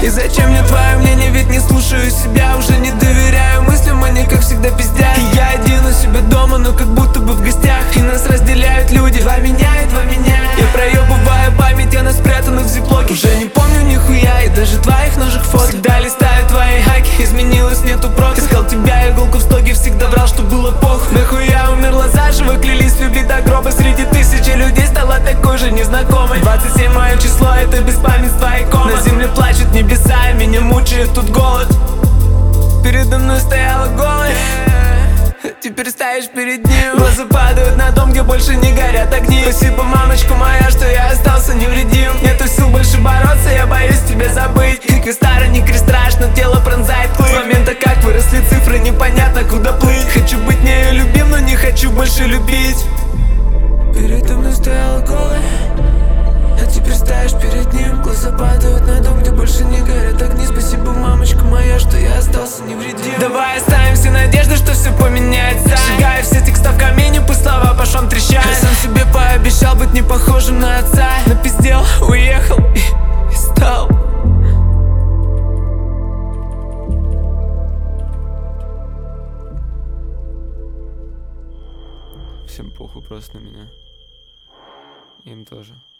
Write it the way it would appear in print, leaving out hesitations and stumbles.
И зачем мне твое мнение, ведь не слушаю себя. Уже не доверяю мыслям, они как всегда пиздят. И я один у себя дома, но как будто бы в гостях. И нас разделяют люди, два меня и два меня. Я проебываю память, она спрятана в зиплоке. Уже не помню нихуя, и даже твоих ножек фото. Всегда листаю твои хаки, изменилось, нету прока. Искал тебя, иголку в стоге, всегда врал, что было похуй. Нахуя умерла заживо, клялись любить до гроба. Среди тысячи людей стала такой же незнакомой. 27 мое число, это беспамятство и кома. На земле плачут небеса, меня мучает тут голод. Передо мной стояла голая, теперь стоишь перед ним. Глаза падают на дом, где больше не горят огни. Спасибо, мамочка моя, что я остался невредим. Нету сил больше бороться, я боюсь тебя забыть. И креста не крест страшно, тело пронзает клык. С момента, как выросли цифры, непонятно куда плыть. Хочу быть нею любим, но не хочу больше любить. Передо мной стояла голая, а теперь стоишь перед ним. Глаза падают на дом, где больше не горят огни. Спасибо, мамочка моя, что я остался невредим. Давай оставим все надежды, что все поменяется. Сжигаю все текста в камине, пусть слова по швам трещат. Я сам себе пообещал быть не похожим на отца. Напиздел, уехал и стал. Всем похуй просто на меня. Им тоже.